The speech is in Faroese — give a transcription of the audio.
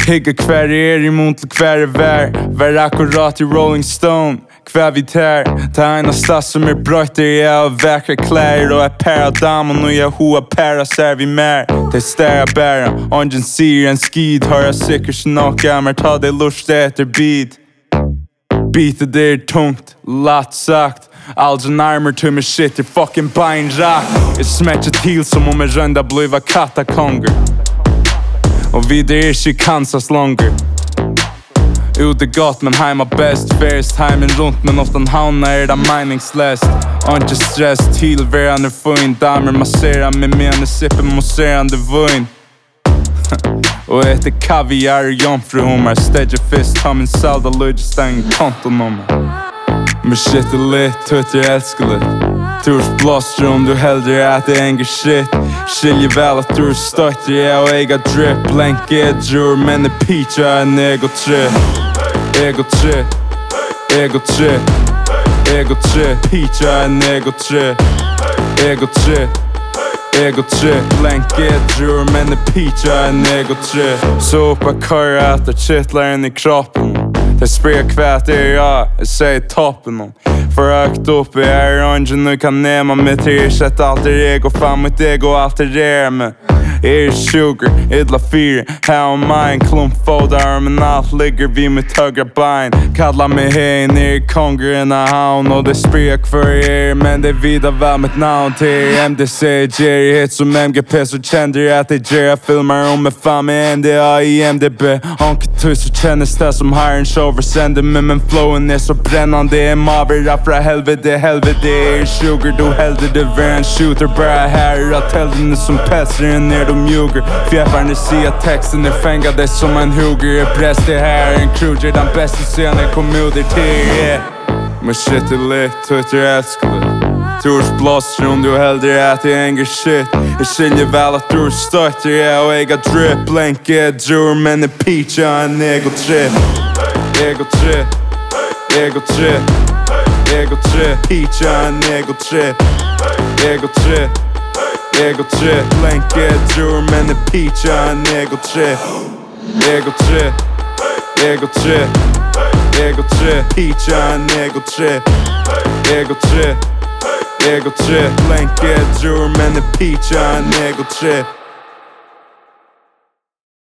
Higga kvar I mot till kvar vär akkurat I Rolling Stone. Kvar vi tär, ta ena stads som bröjt jag och vackra kläder och para damen och jag hoa para ser vi mer. Det stära bära, ongen ser en skid hör jag säkert snacka men ta det lust efter beat. Beatet det tungt, lätt sagt. Aldrig närmare till mig shit, jag fucking bein rakt. Jag smätter till som om jag rända bliva katakonger. Och vidare inte Kansas longer. Ute gott men hemma bäst. Färst heimen runt men ofta hamnar det meningslöst. Inte stress, tillvärande fin. Damer masserar med mena sippen mousserande vin. Och äter kaviar och jomfruhumar. Städja fisk, ta min salda lydja stäng kontonummer. Men shit lit, tuttar älskar lit. Turs blåster om du hellre äter änger shit. Skiljer väl att du stötter jag och äga drip. Blank edger men det peachar en ego trip. Ego trip, ego trip, ego trip. Peachar en ego trip. Ego trip, ego trip. Blank edger men det peachar en ego trip. Så uppa köra att det kittlar in I kroppen. Det sprer kvät jag säger toppen om. För högt upp I orange nu kan nämna mig till ersätt alter ego. Fan mitt ego altererar mig. 20, idla 4. Här om mig en klump fodar men allt ligger vid mitt högra bein. Kallar mig hej ner I konger in a hound. Och det sprek för men det vida väl mitt namn till MDC Jerry hits som MGP så kände jag att det Jerry filmar om mig fan med NDA I MDB. Onketus så kännes det som Hiren Shover sänder mig men flowen är så brännande. Maver fra helvete, helvete 20 du hellre det var en shooter. Bara här att elden är som pestrar ner de ljuger. Fjäffarna ser att texten är fängade som en hugger. Jag bräst det här en cruiser. Den bästa scenen kom ut till men shit lit, tuttar älskar lit. Turs blåster om du hellre äter änger shit. Jag skiljer väl att du stötter jag och äga drip. Blank edger men det peachar en ego trip. Ego trip, ego trip, ego trip. Peachar en ego trip. Ego trip, ego trip. Blank edger men det peachar en ego trip. Ego trip, ego trip, ego trip. Peachar en ego trip. Ego trip, ego trip. Blank edger men det peachar en ego trip.